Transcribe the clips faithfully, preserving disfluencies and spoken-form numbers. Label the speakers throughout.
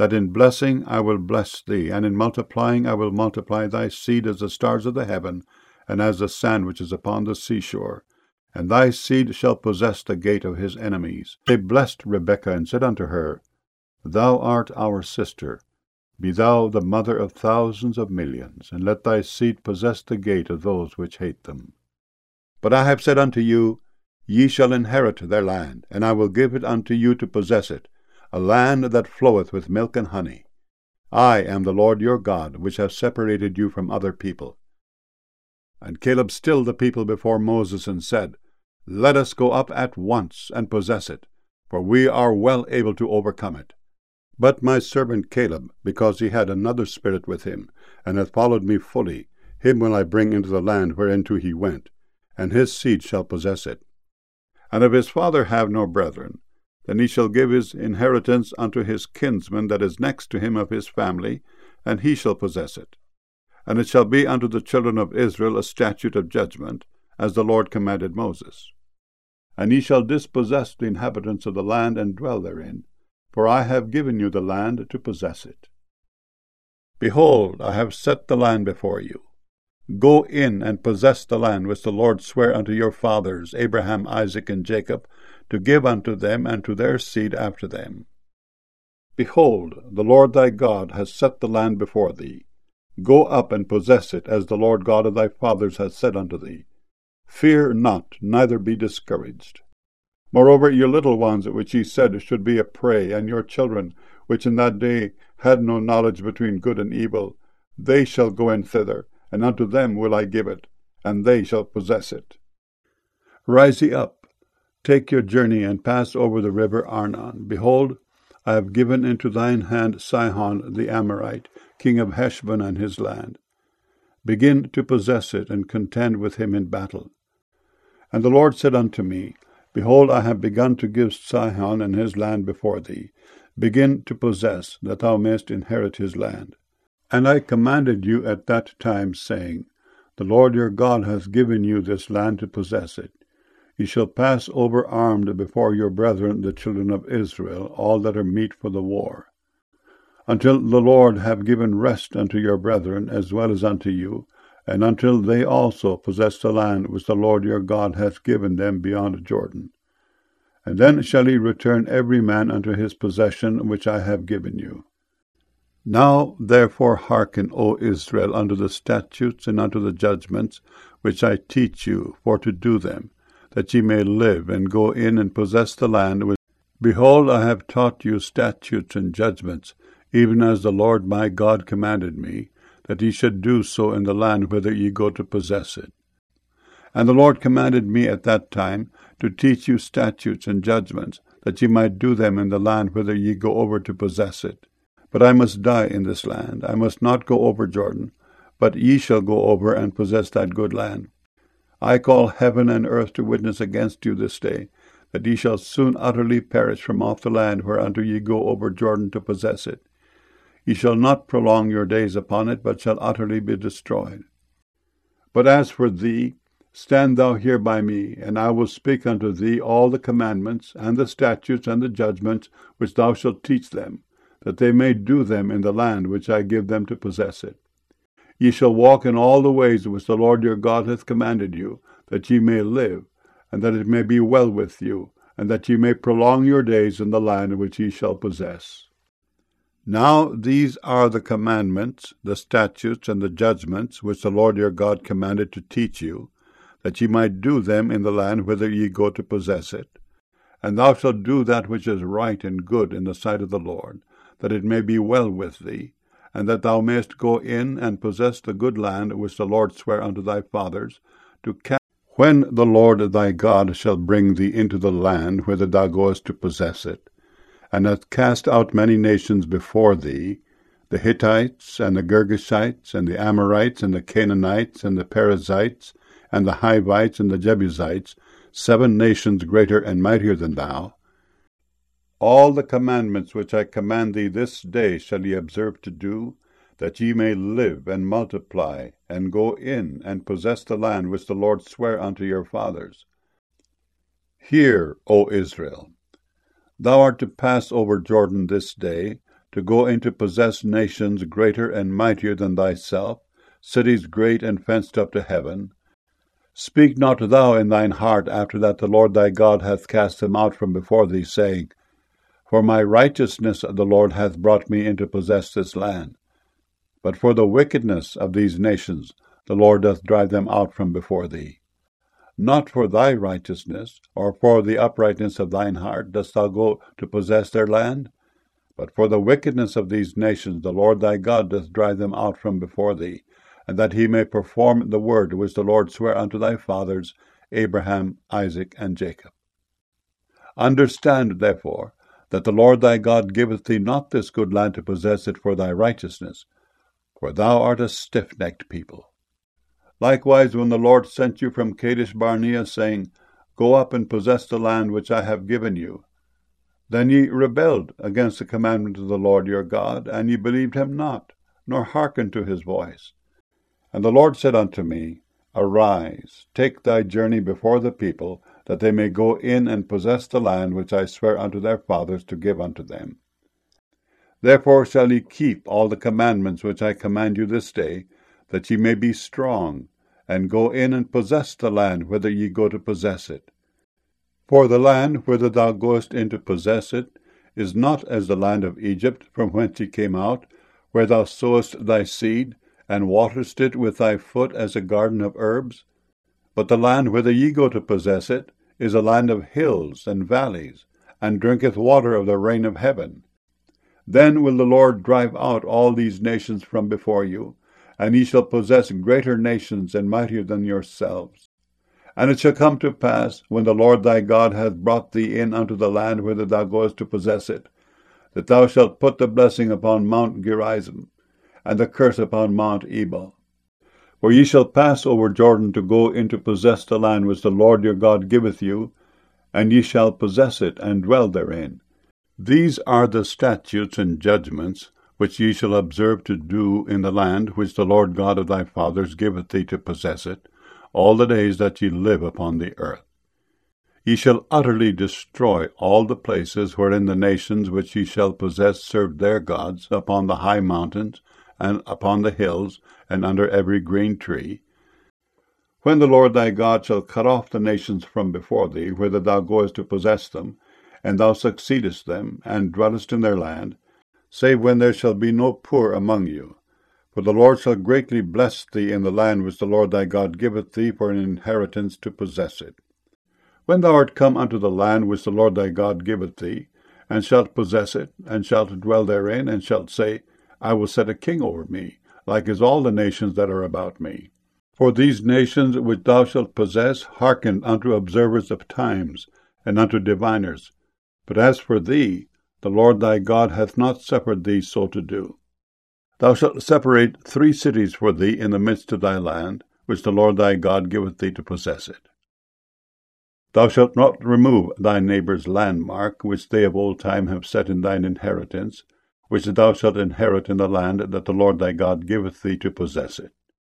Speaker 1: that in blessing I will bless thee, and in multiplying I will multiply thy seed as the stars of the heaven, and as the sand which is upon the seashore. And thy seed shall possess the gate of his enemies. They blessed Rebekah, and said unto her, Thou art our sister. Be thou the mother of thousands of millions, and let thy seed possess the gate of those which hate them. But I have said unto you, Ye shall inherit their land, and I will give it unto you to possess it, a land that floweth with milk and honey. I am the Lord your God, which have separated you from other people. And Caleb stilled the people before Moses, and said, Let us go up at once and possess it, for we are well able to overcome it. But my servant Caleb, because he had another spirit with him, and hath followed me fully, him will I bring into the land whereinto he went, and his seed shall possess it. And if his father have no brethren, then he shall give his inheritance unto his kinsman that is next to him of his family, and he shall possess it. And it shall be unto the children of Israel a statute of judgment, as the Lord commanded Moses. And ye shall dispossess the inhabitants of the land, and dwell therein, for I have given you the land to possess it. Behold, I have set the land before you. Go in and possess the land which the Lord sware unto your fathers, Abraham, Isaac, and Jacob, to give unto them and to their seed after them. Behold, the Lord thy God has set the land before thee. Go up and possess it, as the Lord God of thy fathers hath said unto thee. Fear not, neither be discouraged. Moreover, your little ones, which ye said should be a prey, and your children, which in that day had no knowledge between good and evil, they shall go in thither, and unto them will I give it, and they shall possess it. Rise ye up, take your journey, and pass over the river Arnon. Behold, I have given into thine hand Sihon the Amorite, king of Heshbon and his land. Begin to possess it, and contend with him in battle. And the Lord said unto me, Behold, I have begun to give Sihon and his land before thee. Begin to possess, that thou mayest inherit his land. And I commanded you at that time, saying, The Lord your God hath given you this land to possess it. Ye shall pass over armed before your brethren the children of Israel, all that are meet for the war, until the Lord have given rest unto your brethren as well as unto you, and until they also possess the land which the Lord your God hath given them beyond Jordan. And then shall ye return every man unto his possession which I have given you. Now therefore hearken, O Israel, unto the statutes and unto the judgments which I teach you, for to do them, that ye may live, and go in and possess the land which. Behold, I have taught you statutes and judgments, even as the Lord my God commanded me, that ye should do so in the land whither ye go to possess it. And the Lord commanded me at that time to teach you statutes and judgments, that ye might do them in the land whither ye go over to possess it. But I must die in this land. I must not go over Jordan, but ye shall go over and possess that good land. I call heaven and earth to witness against you this day, that ye shall soon utterly perish from off the land whereunto ye go over Jordan to possess it. Ye shall not prolong your days upon it, but shall utterly be destroyed. But as for thee, stand thou here by me, and I will speak unto thee all the commandments, and the statutes, and the judgments, which thou shalt teach them, that they may do them in the land which I give them to possess it. Ye shall walk in all the ways which the Lord your God hath commanded you, that ye may live, and that it may be well with you, and that ye may prolong your days in the land which ye shall possess. Now these are the commandments, the statutes, and the judgments, which the Lord your God commanded to teach you, that ye might do them in the land whither ye go to possess it. And thou shalt do that which is right and good in the sight of the Lord, that it may be well with thee, and that thou mayest go in and possess the good land which the Lord sware unto thy fathers, to cast when the Lord thy God shall bring thee into the land whither thou goest to possess it, and hath cast out many nations before thee, the Hittites, and the Girgashites, and the Amorites, and the Canaanites, and the Perizzites, and the Hivites, and the Jebusites, seven nations greater and mightier than thou. All the commandments which I command thee this day shall ye observe to do, that ye may live and multiply, and go in and possess the land which the Lord sware unto your fathers. Hear, O Israel. Thou art to pass over Jordan this day, to go in to possess nations greater and mightier than thyself, cities great and fenced up to heaven. Speak not thou in thine heart after that the Lord thy God hath cast them out from before thee, saying, For my righteousness the Lord hath brought me in to possess this land. But for the wickedness of these nations the Lord doth drive them out from before thee. Not for thy righteousness, or for the uprightness of thine heart, dost thou go to possess their land, but for the wickedness of these nations the Lord thy God doth drive them out from before thee, and that he may perform the word which the Lord sware unto thy fathers, Abraham, Isaac, and Jacob. Understand, therefore, that the Lord thy God giveth thee not this good land to possess it for thy righteousness, for thou art a stiff-necked people. Likewise, when the Lord sent you from Kadesh Barnea, saying, Go up and possess the land which I have given you, then ye rebelled against the commandment of the Lord your God, and ye believed him not, nor hearkened to his voice. And the Lord said unto me, Arise, take thy journey before the people, that they may go in and possess the land which I swear unto their fathers to give unto them. Therefore shall ye keep all the commandments which I command you this day, that ye may be strong, and go in and possess the land whither ye go to possess it. For the land whither thou goest in to possess it is not as the land of Egypt, from whence ye came out, where thou sowest thy seed, and waterest it with thy foot as a garden of herbs. But the land whither ye go to possess it is a land of hills and valleys, and drinketh water of the rain of heaven. Then will the Lord drive out all these nations from before you, and ye shall possess greater nations and mightier than yourselves. And it shall come to pass, when the Lord thy God hath brought thee in unto the land whither thou goest to possess it, that thou shalt put the blessing upon Mount Gerizim, and the curse upon Mount Ebal. For ye shall pass over Jordan to go in to possess the land which the Lord your God giveth you, and ye shall possess it, and dwell therein. These are the statutes and judgments which ye shall observe to do in the land which the Lord God of thy fathers giveth thee to possess it, all the days that ye live upon the earth. Ye shall utterly destroy all the places wherein the nations which ye shall possess serve their gods, upon the high mountains, and upon the hills, and under every green tree. When the Lord thy God shall cut off the nations from before thee, whither thou goest to possess them, and thou succeedest them, and dwellest in their land, save when there shall be no poor among you. For the Lord shall greatly bless thee in the land which the Lord thy God giveth thee for an inheritance to possess it. When thou art come unto the land which the Lord thy God giveth thee, and shalt possess it, and shalt dwell therein, and shalt say, I will set a king over me, like as all the nations that are about me. For these nations which thou shalt possess hearken unto observers of times, and unto diviners. But as for thee, the Lord thy God hath not suffered thee so to do. Thou shalt separate three cities for thee in the midst of thy land, which the Lord thy God giveth thee to possess it. Thou shalt not remove thy neighbour's landmark, which they of old time have set in thine inheritance, which thou shalt inherit in the land that the Lord thy God giveth thee to possess it.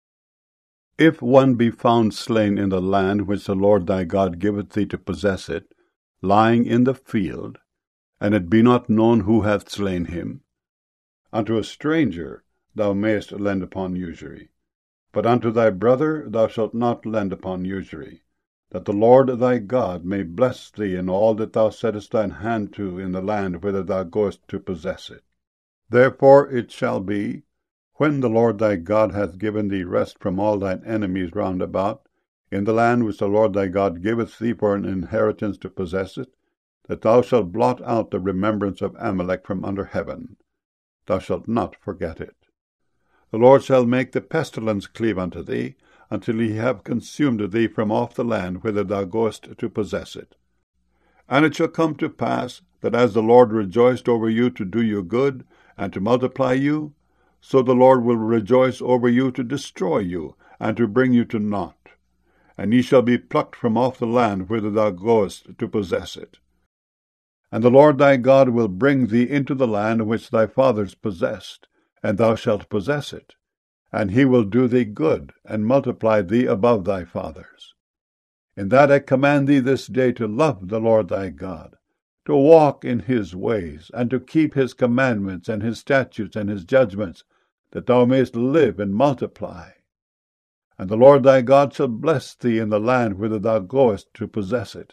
Speaker 1: If one be found slain in the land which the Lord thy God giveth thee to possess it, lying in the field, and it be not known who hath slain him, unto a stranger thou mayest lend upon usury, but unto thy brother thou shalt not lend upon usury, that the Lord thy God may bless thee in all that thou settest thine hand to in the land whither thou goest to possess it. Therefore it shall be, when the Lord thy God hath given thee rest from all thine enemies round about, in the land which the Lord thy God giveth thee for an inheritance to possess it, that thou shalt blot out the remembrance of Amalek from under heaven. Thou shalt not forget it. The Lord shall make the pestilence cleave unto thee, until he have consumed thee from off the land whither thou goest to possess it. And it shall come to pass, that as the Lord rejoiced over you to do you good, and to multiply you, so the Lord will rejoice over you to destroy you, and to bring you to naught. And ye shall be plucked from off the land whither thou goest to possess it. And the Lord thy God will bring thee into the land which thy fathers possessed, and thou shalt possess it. And he will do thee good, and multiply thee above thy fathers. In that I command thee this day to love the Lord thy God, to walk in his ways, and to keep his commandments, and his statutes, and his judgments, that thou mayest live and multiply. And the Lord thy God shall bless thee in the land whither thou goest to possess it.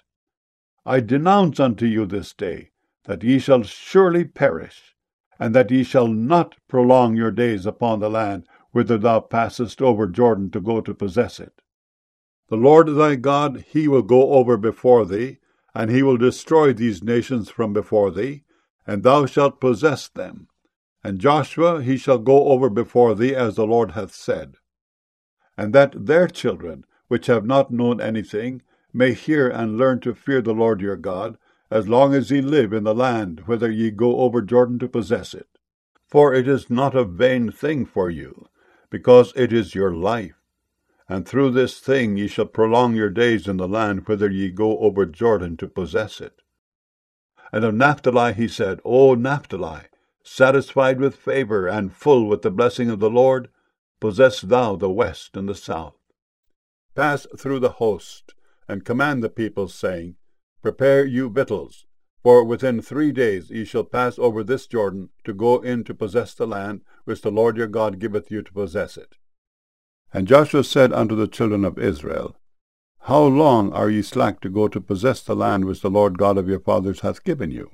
Speaker 1: I denounce unto you this day that ye shall surely perish, and that ye shall not prolong your days upon the land whither thou passest over Jordan to go to possess it. The Lord thy God, he will go over before thee, and he will destroy these nations from before thee, and thou shalt possess them. And Joshua he shall go over before thee, as the Lord hath said. And that their children, which have not known anything, may hear and learn to fear the Lord your God, as long as ye live in the land whither ye go over Jordan to possess it. For it is not a vain thing for you, because it is your life. And through this thing ye shall prolong your days in the land whither ye go over Jordan to possess it. And of Naphtali he said, O Naphtali, satisfied with favor and full with the blessing of the Lord, possess thou the west and the south. Pass through the host, and command the people, saying, Prepare you victuals, for within three days ye shall pass over this Jordan, to go in to possess the land which the Lord your God giveth you to possess it. And Joshua said unto the children of Israel, How long are ye slack to go to possess the land which the Lord God of your fathers hath given you?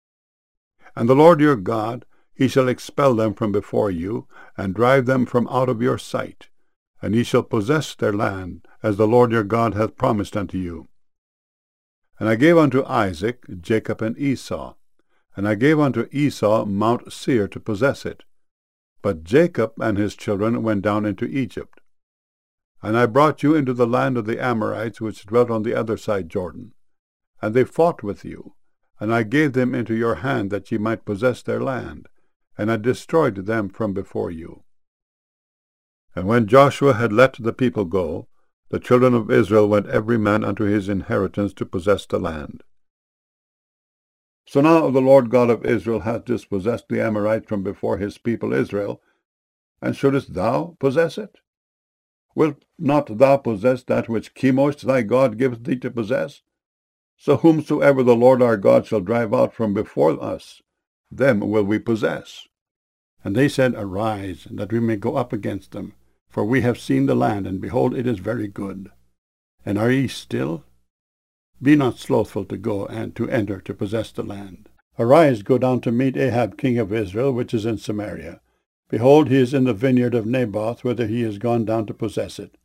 Speaker 1: And the Lord your God, he shall expel them from before you, and drive them from out of your sight, and ye shall possess their land, as the Lord your God hath promised unto you. And I gave unto Isaac Jacob and Esau, and I gave unto Esau Mount Seir to possess it. But Jacob and his children went down into Egypt. And I brought you into the land of the Amorites, which dwelt on the other side Jordan. And they fought with you, and I gave them into your hand, that ye might possess their land, and I destroyed them from before you. And when Joshua had let the people go, the children of Israel went every man unto his inheritance to possess the land. So now the Lord God of Israel hath dispossessed the Amorites from before his people Israel, and shouldest thou possess it? Wilt not thou possess that which Chemosh thy God giveth thee to possess? So whomsoever the Lord our God shall drive out from before us, them will we possess. And they said, Arise, that we may go up against them, for we have seen the land, and behold, it is very good. And are ye still? Be not slothful to go and to enter to possess the land. Arise, go down to meet Ahab king of Israel, which is in Samaria. Behold, he is in the vineyard of Naboth, whither he is gone down to possess it.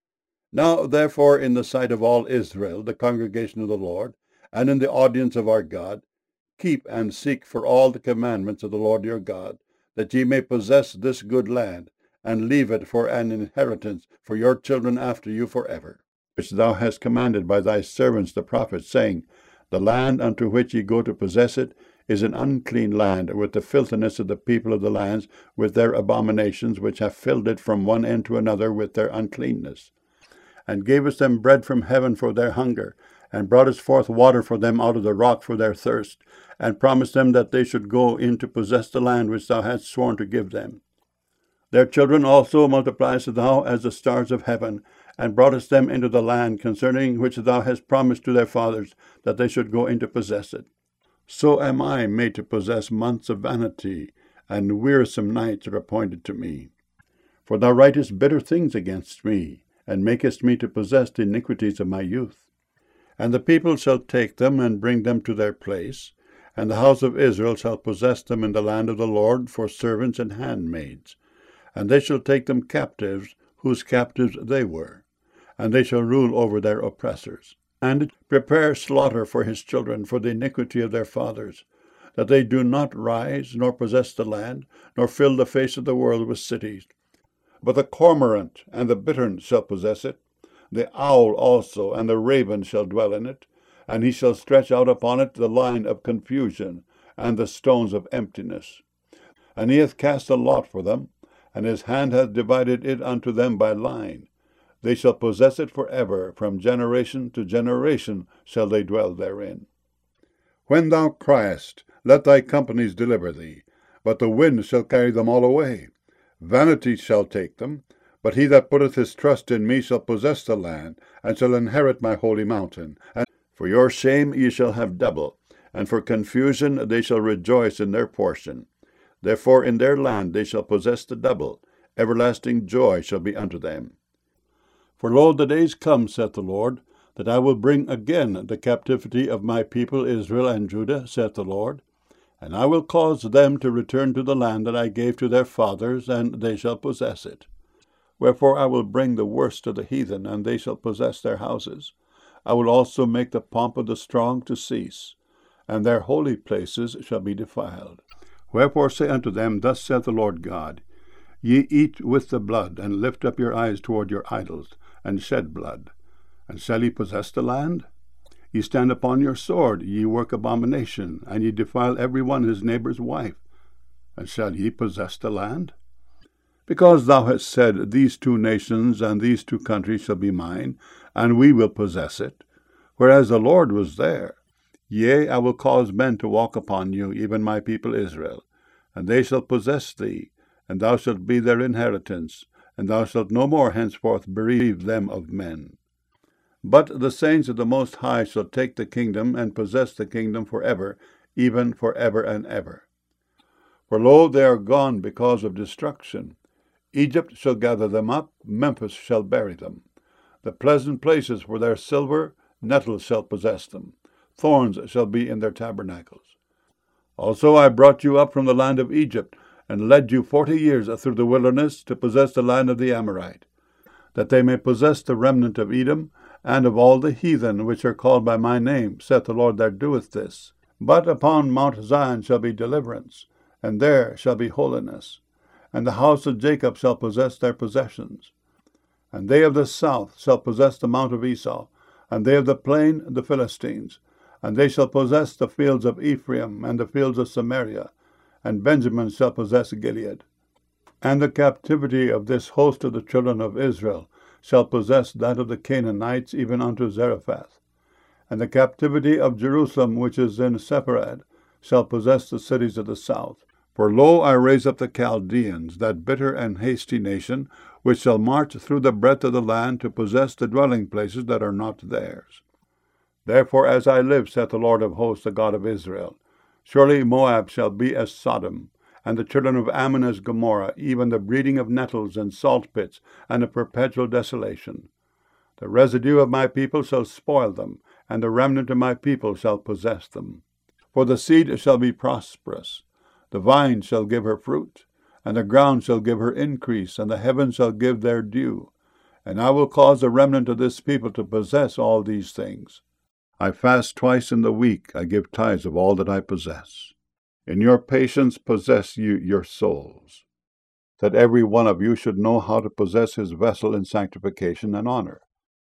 Speaker 1: Now therefore in the sight of all Israel, the congregation of the Lord, and in the audience of our God, keep and seek for all the commandments of the Lord your God, that ye may possess this good land, and leave it for an inheritance for your children after you forever, which thou hast commanded by thy servants the prophets, saying, The land unto which ye go to possess it is an unclean land, with the filthiness of the people of the lands, with their abominations, which have filled it from one end to another with their uncleanness. And gavest them bread from heaven for their hunger, and broughtest forth water for them out of the rock for their thirst, and promised them that they should go in to possess the land which thou hadst sworn to give them. Their children also multipliest thou as the stars of heaven, and broughtest them into the land concerning which thou hast promised to their fathers, that they should go in to possess it. So am I made to possess months of vanity, and wearisome nights are appointed to me. For thou writest bitter things against me, and makest me to possess the iniquities of my youth. And the people shall take them, and bring them to their place, and the house of Israel shall possess them in the land of the Lord for servants and handmaids. And they shall take them captives, whose captives they were, and they shall rule over their oppressors, and prepare slaughter for his children for the iniquity of their fathers, that they do not rise, nor possess the land, nor fill the face of the world with cities. But the cormorant and the bittern shall possess it, the owl also and the raven shall dwell in it, and he shall stretch out upon it the line of confusion, and the stones of emptiness. And he hath cast a lot for them, and his hand hath divided it unto them by line. They shall possess it for ever, from generation to generation shall they dwell therein. When thou criest, let thy companies deliver thee, but the wind shall carry them all away. Vanity shall take them, but he that putteth his trust in me shall possess the land, and shall inherit my holy mountain. And for your shame ye shall have double, and for confusion they shall rejoice in their portion. Therefore in their land they shall possess the double. Everlasting joy shall be unto them. For lo, the days come, saith the Lord, that I will bring again the captivity of my people Israel and Judah, saith the Lord, and I will cause them to return to the land that I gave to their fathers, and they shall possess it. Wherefore I will bring the worst of the heathen, and they shall possess their houses. I will also make the pomp of the strong to cease, and their holy places shall be defiled. Wherefore say unto them, Thus saith the Lord God, Ye eat with the blood, and lift up your eyes toward your idols, and shed blood. And shall ye possess the land? Ye stand upon your sword, ye work abomination, and ye defile every one his neighbour's wife. And shall ye possess the land? Because thou hast said, These two nations and these two countries shall be mine, and we will possess it, whereas the Lord was there. Yea, I will cause men to walk upon you, even my people Israel, and they shall possess thee, and thou shalt be their inheritance, and thou shalt no more henceforth bereave them of men. But the saints of the Most High shall take the kingdom, and possess the kingdom for ever, even for ever and ever. For lo, they are gone because of destruction. Egypt shall gather them up, Memphis shall bury them. The pleasant places for their silver, nettles shall possess them. Thorns shall be in their tabernacles. Also I brought you up from the land of Egypt, and led you forty years through the wilderness to possess the land of the Amorite, that they may possess the remnant of Edom, and of all the heathen which are called by my name, saith the Lord that doeth this. But upon Mount Zion shall be deliverance, and there shall be holiness. And the house of Jacob shall possess their possessions. And they of the south shall possess the mount of Esau, and they of the plain the Philistines. And they shall possess the fields of Ephraim, and the fields of Samaria, and Benjamin shall possess Gilead. And the captivity of this host of the children of Israel shall possess that of the Canaanites, even unto Zarephath. And the captivity of Jerusalem, which is in Sepharad, shall possess the cities of the south. For lo, I raise up the Chaldeans, that bitter and hasty nation, which shall march through the breadth of the land to possess the dwelling places that are not theirs. Therefore, as I live, saith the Lord of hosts, the God of Israel, surely Moab shall be as Sodom, and the children of Ammon as Gomorrah, even the breeding of nettles and salt pits, and a perpetual desolation. The residue of my people shall spoil them, and the remnant of my people shall possess them. For the seed shall be prosperous, the vine shall give her fruit, and the ground shall give her increase, and the heavens shall give their dew. And I will cause the remnant of this people to possess all these things. I fast twice in the week, I give tithes of all that I possess. In your patience possess you your souls, that every one of you should know how to possess his vessel in sanctification and honor,